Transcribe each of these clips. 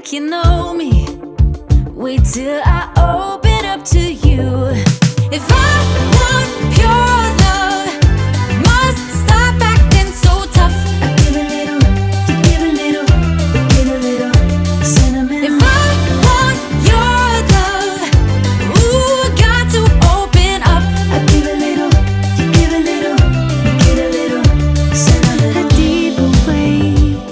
think you know me. Wait till I open up to you. If I want pure love, must stop acting so tough. I give a little, you give a little, you get a little sentimental. If I want your love, ooh, got to open up. I give a little, you give a little, you get a little sentimental. A deeper way,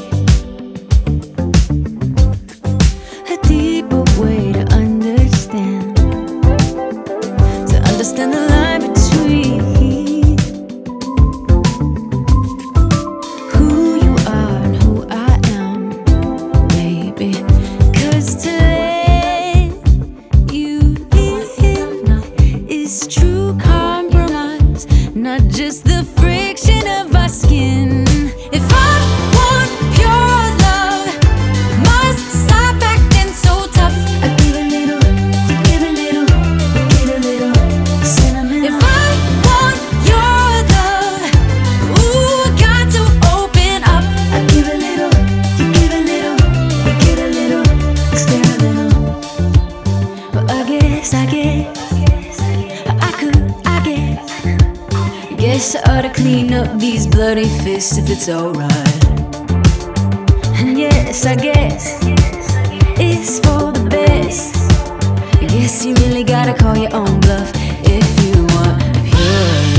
a deeper way to understand the line between who you are and who I am, baby. 'Cause to let you in is true compromise, not just the friction of our skin. If I want pure love, must stop acting so tough. I give a little, you give a little, you get a little. If I want your love, ooh, got to open up. I give a little, you give a little, you get a little experimental. But I guess I ought to clean up these bloody fists if it's alright. And yes, I guess it's for the best. I guess you really gotta call your own bluff if you want pure